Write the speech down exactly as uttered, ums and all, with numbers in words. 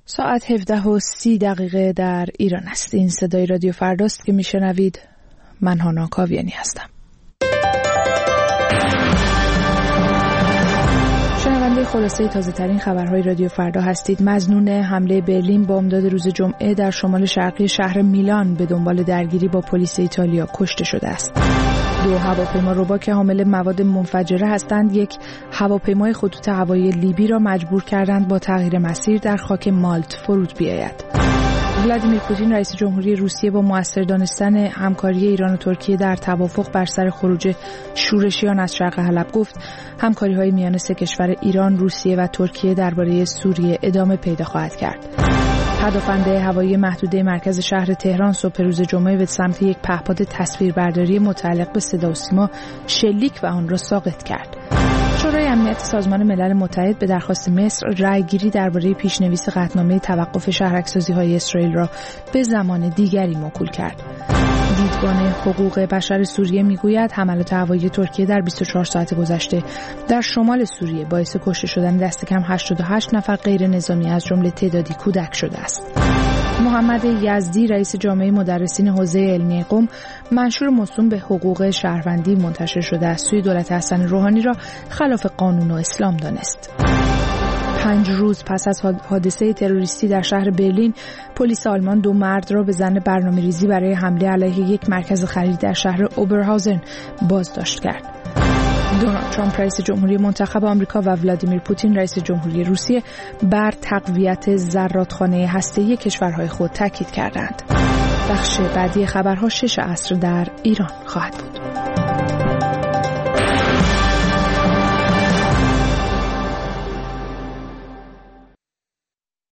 ساعت هفده و سی دقیقه در ایران است. این صدای رادیو فرداست که میشنوید. من هانا کاویانی هستم. شنونده خلاصه تازه ترین خبرهای رادیو فردا هستید. مظنون حمله برلین بامداد روز جمعه در شمال شرقی شهر میلان به دنبال درگیری با پلیس ایتالیا کشته شده است. دو هواپیما ربا که حامل مواد منفجره هستند یک هواپیمای خطوط هوایی لیبی را مجبور کردند با تغییر مسیر در خاک مالت فرود بیاید. ولادیمیر پوتین رئیس جمهوری روسیه با مؤثر دانستن همکاری ایران و ترکیه در توافق بر سر خروج شورشیان از شرق حلب گفت همکاری‌های میان سه کشور ایران، روسیه و ترکیه درباره سوریه ادامه پیدا خواهد کرد. پدافند هوایی محدوده مرکز شهر تهران صبح روز جمعه به سمت یک پهپاد تصویربرداری متعلق به صدا و سیما شلیک و آن را ساقط کرد. شورای امنیت سازمان ملل متحد به درخواست مصر رأی‌گیری درباره پیشنویس قطعنامه توقف شهرک‌سازی‌های اسرائیل را به زمان دیگری موکول کرد. دیدبان حقوق بشر سوریه میگوید حملات هوایی ترکیه در بیست و چهار ساعت گذشته در شمال سوریه باعث کشته شدن دست کم هشتاد و هشت نفر غیر نظامی از جمله تعدادی کودک شده است. محمد یزدی رئیس جامعه مدرسین حوزه علمی قم منشور موسوم به حقوق شهروندی منتشر شده از سوی دولت حسن روحانی را خلاف قانون و اسلام دانست. پنج روز پس از حادثه تروریستی در شهر برلین، پلیس آلمان دو مرد را به ظن برنامه‌ریزی برای حمله علیه یک مرکز خرید در شهر اوبرهاوزن بازداشت کرد. دونالد ترامپ رئیس جمهوری منتخب آمریکا و ولادیمیر پوتین رئیس جمهوری روسیه بر تقویت زرادخانه هسته‌ای کشورهای خود تاکید کردند. بخش بعدی خبرها شش عصر در ایران خواهد بود.